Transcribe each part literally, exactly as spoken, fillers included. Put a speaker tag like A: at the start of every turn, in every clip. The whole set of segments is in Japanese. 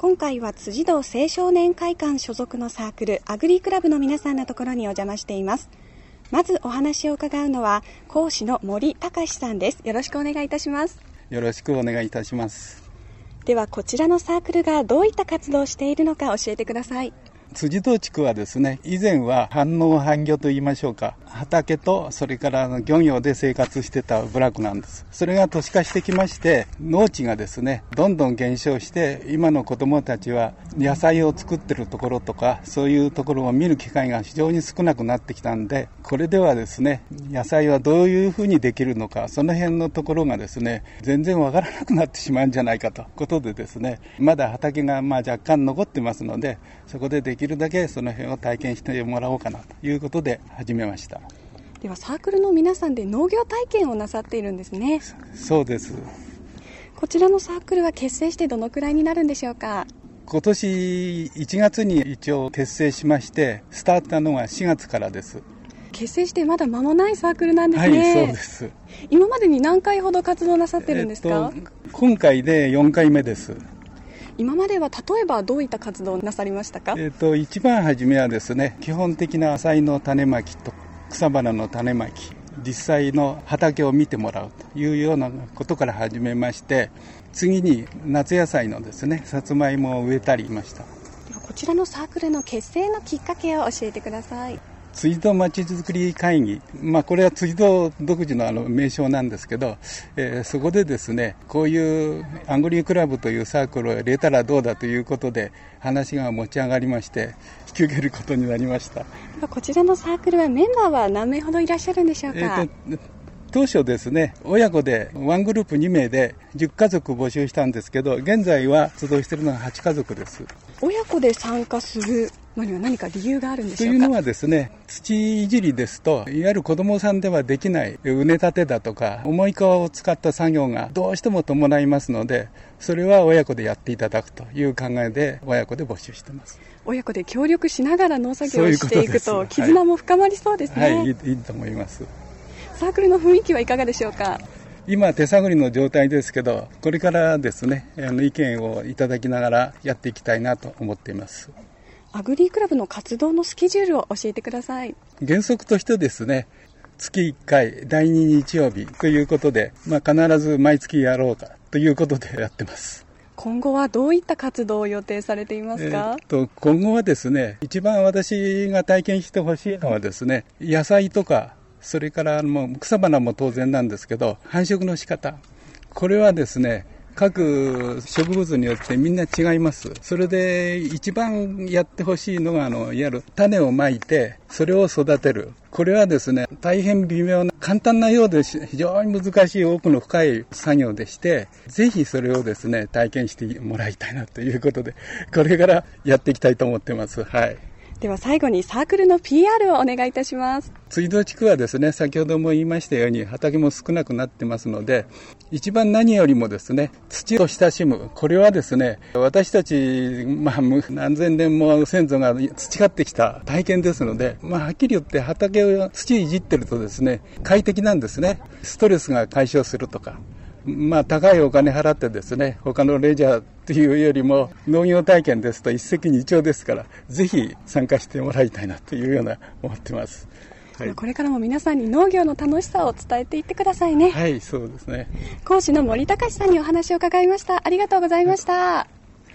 A: 今回は辻堂青少年会館所属のサークルアグリークラブの皆さんのところにお邪魔しています。まずお話を伺うのは講師の森隆さんです。よろしくお願いいたします。
B: よろしくお願いいたします。
A: ではこちらのサークルがどういった活動をしているのか教えてください。
B: 辻堂地区はですね、以前は半農半漁といいましょうか、畑とそれから漁業で生活してた部落なんです。それが都市化してきまして、農地がですねどんどん減少して、今の子どもたちは野菜を作ってるところとかそういうところを見る機会が非常に少なくなってきたんで、これではですね野菜はどういうふうにできるのか、その辺のところがですね全然わからなくなってしまうんじゃないかということでですね、まだ畑がまあ若干残ってますので、そこでできるだけその辺を体験してもらおうかなということで始めました。
A: ではサークルの皆さんで農業体験をなさっているんですね。
B: そうです。
A: こちらのサークルは結成してどのくらいになるんでしょうか。
B: 今年いちがつに一応結成しまして、スタートしたのがしがつからです。
A: 結成してまだ間もないサークルなんですね。
B: はい、そうです。
A: 今までに何回ほど活動なさってるんですか。
B: えっと、今回でよんかいめです。
A: 今までは例えばどういった活動をなさりましたか。
B: えっと、一番初めはですね、基本的な野菜の種まきと草花の種まき、実際の畑を見てもらうというようなことから始めまして、次に夏野菜のですね、さつまいもを植えたりしました。
A: ではこちらのサークルの結成のきっかけを教えてください。
B: 辻堂まちづくり会議、まあ、これは辻堂独自のあの名称なんですけど、えー、そこでですね、こういうアグリークラブというサークルを入れたらどうだということで話が持ち上がりまして、引き受けることになりました。
A: こちらのサークルはメンバーは何名ほどいらっしゃるんでしょうか。えーと
B: 当初ですね、親子でワングループにめいでじゅっかぞく募集したんですけど、現在は活動しているのがはちかぞくです。
A: 親子で参加するのには何か理由があるんでしょうか。
B: というのはですね、土いじりですと、いわゆる子どもさんではできない畝立てだとか重い川を使った作業がどうしても伴いますので、それは親子でやっていただくという考えで親子で募集しています。
A: 親子で協力しながら農作業をしていくと絆も深まりそうですね。
B: はい、はい、いい、いいと思います。
A: サークルの雰囲気はいかがでしょうか。
B: 今手探りの状態ですけど、これからですね、あの意見をいただきながらやっていきたいなと思っています。
A: アグリークラブの活動のスケジュールを教えてください。
B: 原則としてですね、月いっかいだいに日曜日ということで、まあ、必ず毎月やろうかということでやってます。
A: 今後はどういった活動を予定されていますか。
B: えー、と今後はですね、一番私が体験してほしいのはですね、野菜とかそれからもう草花も当然なんですけど、繁殖の仕方、これはですね、各植物によってみんな違います。それで一番やってほしいのがあのいわゆる種をまいてそれを育てる。これはですね、大変微妙な簡単なようで非常に難しい奥の深い作業でして、ぜひそれをですね体験してもらいたいなということで、これからやっていきたいと思ってます。はい。
A: では最後にサークルの ピーアール をお願いいたします。
B: 辻堂地区はですね、先ほども言いましたように畑も少なくなってますので、一番何よりもですね、土を親しむ、これはですね、私たち、まあ、何千年も先祖が培ってきた体験ですので、まあ、はっきり言って畑を土いじってるとですね、快適なんですね。ストレスが解消するとか、まあ、高いお金払ってですね、他のレジャーというよりも農業体験ですと一石二鳥ですから、ぜひ参加してもらいたいなというような思ってます。はい、
A: これからも皆さんに農業の楽しさを伝えていってくださいね。
B: はい、そうですね。
A: 講師の森隆さんにお話を伺いました。ありがとうございました。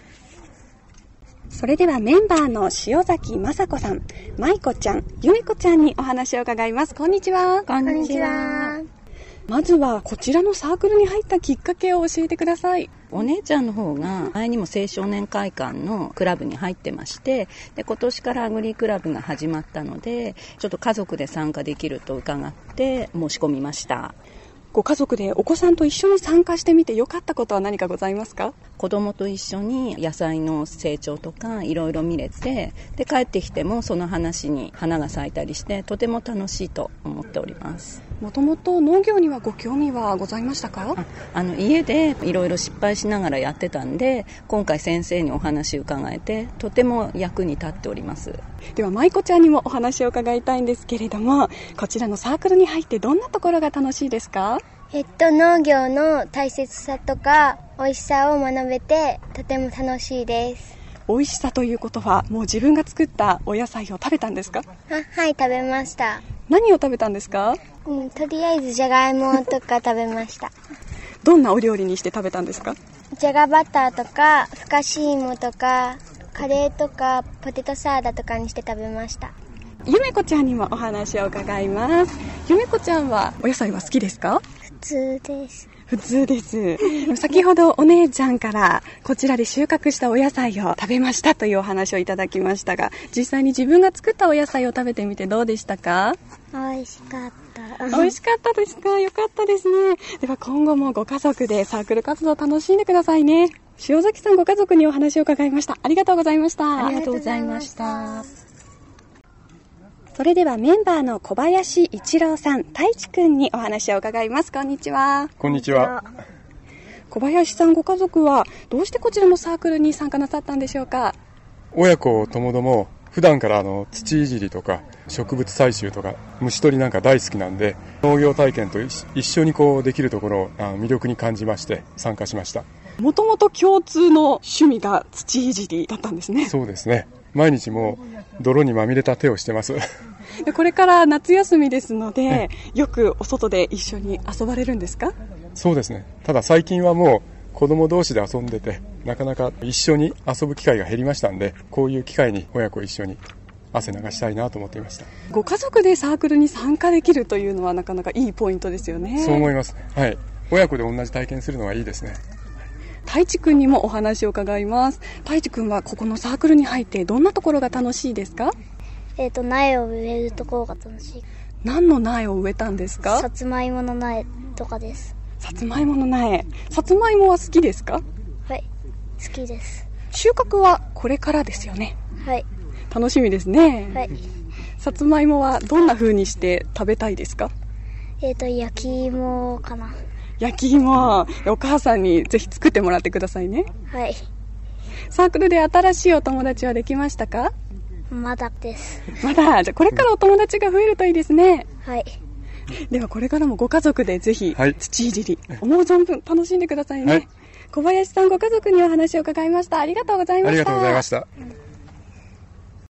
A: それではメンバーの塩崎雅子さん、舞子ちゃん、ゆめこちゃんにお話を伺います。こんにちは。
C: こんにちは。
A: まずはこちらのサークルに入ったきっかけを教えてください。
C: お姉ちゃんの方が前にも青少年会館のクラブに入ってまして、で今年からアグリークラブが始まったので、ちょっと家族で参加できると伺って申し込みました。
A: ご家族でお子さんと一緒に参加してみて良かったことは何かございますか？
C: 子供と一緒に野菜の成長とかいろいろ見れて、で帰ってきてもその話に花が咲いたりしてとても楽しいと思っております。
A: もともと農業にはご興味はございましたか？
C: ああの家でいろいろ失敗しながらやってたんで、今回先生にお話を伺えてとても役に立っております。
A: では舞子ちゃんにもお話を伺いたいんですけれども、こちらのサークルに入ってどんなところが楽しいですか？
D: えっと農業の大切さとか美味しさを学べてとても楽しいです。
A: 美味しさということは、もう自分が作ったお野菜を食べたんですか？
D: あ、はい、食べました。
A: 何を食べたんですか？
D: うん、とりあえずじゃがいもとか食べました。
A: どんなお料理にして食べたんですか？
D: じゃがバターとかふかし芋とかカレーとかポテトサラダとかにして食べました。
A: ゆめこちゃんにもお話を伺います。ゆめこちゃんはお野菜は好きですか？
D: 普通です。
A: 普通です。先ほどお姉ちゃんからこちらで収穫したお野菜を食べましたというお話をいただきましたが、実際に自分が作ったお野菜を食べてみてどうでしたか？
D: 美味しかった。
A: 美味しかったですか？よかったですね。では今後もご家族でサークル活動を楽しんでくださいね。塩崎さんご家族にお話を伺いました。ありがとうございました。
C: ありがとうございました。
A: それではメンバーの小林一郎さん、太一くんにお話を伺います。こんにちは。
E: こんにちは。
A: 小林さんご家族はどうしてこちらのサークルに参加なさったんでしょうか？
E: 親子ともども普段からあの土いじりとか植物採集とか虫取りなんか大好きなんで、農業体験と一緒にこうできるところを魅力に感じまして参加しました。
A: もともと共通の趣味が土いじりだったんですね。
E: そうですね。毎日もう泥にまみれた手をしてます。
A: これから夏休みですので、よくお外で一緒に遊ばれるんですか？
E: そうですね。ただ最近はもう子供同士で遊んでて、なかなか一緒に遊ぶ機会が減りましたんで、こういう機会に親子一緒に汗流したいなと思っていました。
A: ご家族でサークルに参加できるというのはなかなかいいポイントですよね。
E: そう思います。はい。親子で同じ体験するのはいいですね。
A: 太一くんにもお話を伺います。太一くんはここのサークルに入ってどんなところが楽しいですか？
D: えっと、苗を植えるところが楽しい。
A: 何の苗を植えたんですか？
D: さつまいもの苗とかです。
A: さつまいもの苗。さつまいもは好きですか？
D: はい、好きです。
A: 収穫はこれからですよね。
D: はい。
A: 楽しみですね。
D: はい。
A: さつまいもはどんな風にして食べたいですか？
D: えっと、焼き芋かな。
A: 焼き芋、お母さんにぜひ作ってもらってくださいね。
D: はい。
A: サークルで新しいお友達はできましたか？
D: まだです。
A: まだ。じゃあこれからお友達が増えるといいですね。
D: はい。
A: ではこれからもご家族でぜひ土いじり、
E: はい、
A: 思う存分楽しんでくださいね。はい、小林さんご家族にお話を伺いました。ありがとうございました。
E: ありがとうございました。